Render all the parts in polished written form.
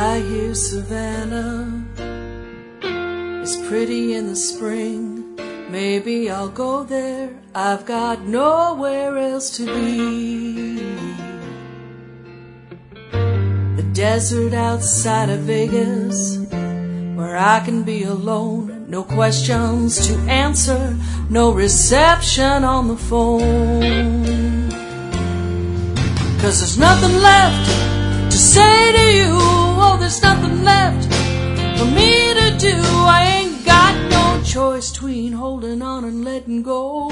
I hear Savannah is pretty in the spring. Maybe I'll go there, I've got nowhere else to be. The desert outside of Vegas, where I can be alone, no questions to answer, no reception on the phone. 'Cause there's nothing left to say to you, oh, there's nothing left for me to do. I ain't got no choice between holding on and letting go.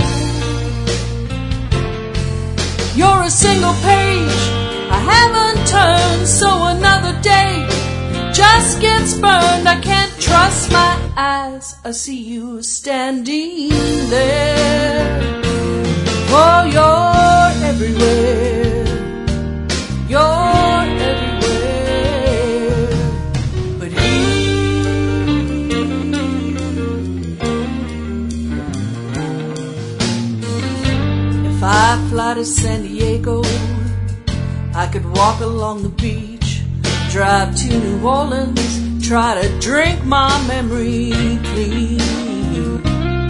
You're a single page I haven't turned, so another day just gets burned. I can't trust my eyes, I see you standing there. Oh, you're everywhere, you're everywhere, but if I fly to San Diego, I could walk along the beach, drive to New Orleans, try to drink my memory clean.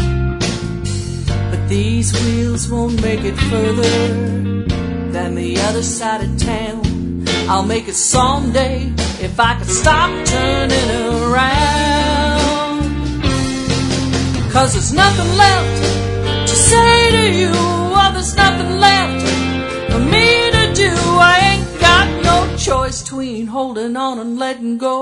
But these wheels won't make it further than the other side of town. I'll make it someday if I could stop turning around. 'Cause there's nothing left to say to you, oh, there's nothing left for me to do. I ain't got no choice between holding on and letting go.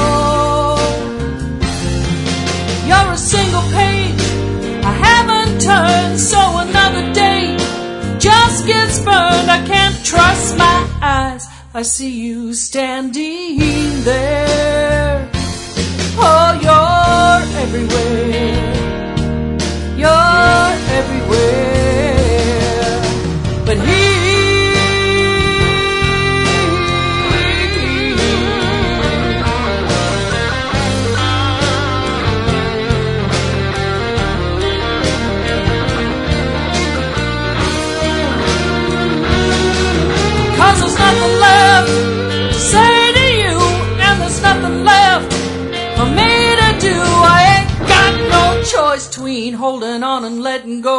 You're a single page I haven't turned, so another day just gets burned. I can't trust my eyes, I see you standing there. Oh, you're everywhere, you're everywhere, but there's nothing left to say to you, and there's nothing left for me to do. I ain't got no choice between holding on and letting go.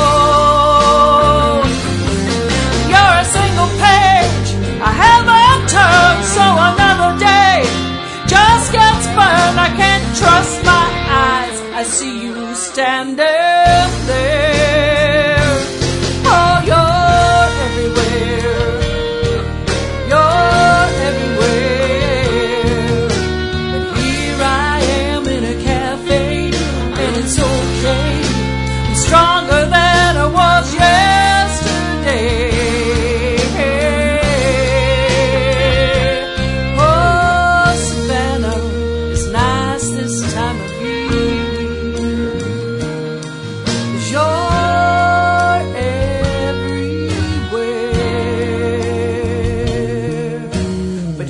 You're a single page I haven't turned, so another day just gets burned. I can't trust my eyes, I see you standing there. Oh, you're everywhere, you're everywhere, but here I am in a cafe, and it's okay, I'm stronger than I was yesterday. Oh, Savannah is nice this time of year, 'cause you're everywhere, but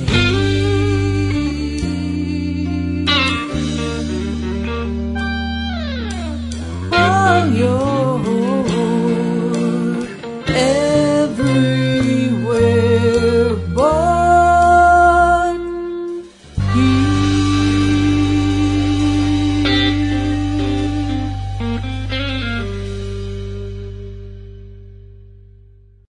oh, you're everywhere but here.